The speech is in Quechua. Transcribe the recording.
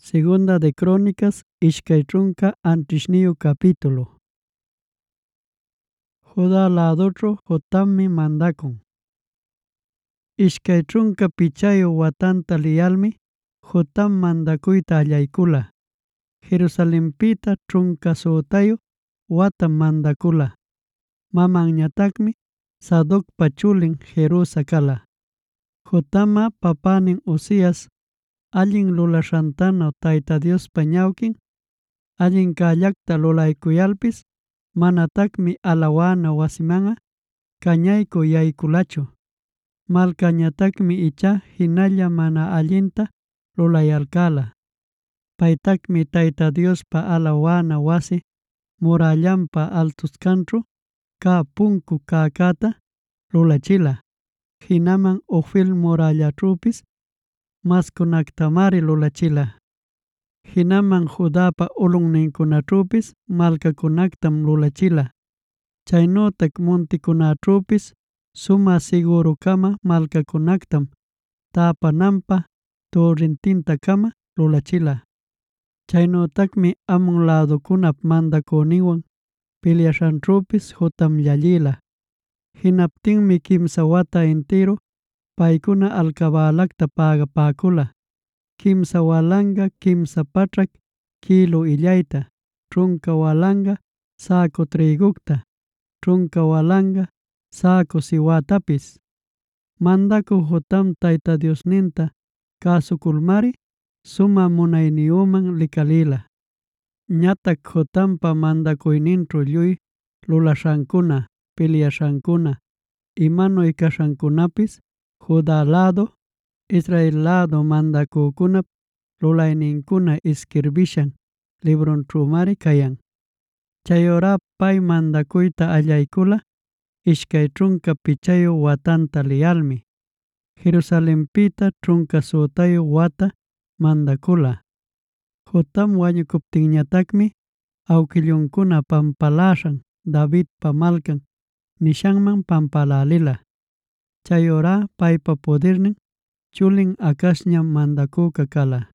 Segunda de Crónicas, ishkay trunka antishniyu capítulo. Judá ladoćhu Jotammi mandakun. Ishkay trunka pichayu watanta liyalmi Jotam mandakuyta allaykula. Jerusalenpita trunka sutayu watam mandakula. Mamanñataqmi Sadocpa chulin Jerusa kala. Jotamqa papanin Uzias allin lulashantanu Tayta Diospa ñawquin allinkallaqta lulaykuyalpis manataqmi alawana wasimanqa kañayku yaykulachu. Malkañataqmi icha hinalla mana allinta lulayalkala. Paytaqmi Tayta Diospa alawana wasi murallanpa altuskanćhu ka punku kakata lulachila. Hinaman Ofel murallaćhupis maskunaktamari lulachila. Hinaman Judapa ulunninkunaćhupis malkakunaktam lulachila. Chaynutaq montikunaćhupis suma segurukama malkakunaktam tapananpa torrentintakama lulachila. Chaynutaqmi Amon ladokunap mandakuninwan peleashanćhupis Jotam llallila. Hinaptinmi kimsa wata entero paykuna alcabalaqta pagapäkula. Kimsa walanga kimsa pachak kilo illayta, trunka walanga saco triguqta, trunka walanga saco siwatapis. Mandakuq Jotam Tayta Diosninta kasukulmari suma munayniyuman likalila. Ñataq Jotampa mandakuyninćhu lluy lulashankuna, peleashankuna, imanuy kashankunapis Judá lado, Israel lado mandakukunap lulayninkuna isquirbishan librunćhumari kayan. Chayura pay mandakuyta allaykula ishkay trunka pichayu watanta liyalmi. Jerusalenpita trunka sutayu wata mandakula. Jotam wañukuptinñataqmi awkillunkuna pampalashan Davidpa malkan nishanman pampalalila. Chayura paypa podernin chulin Acazñam mandakuqa kala.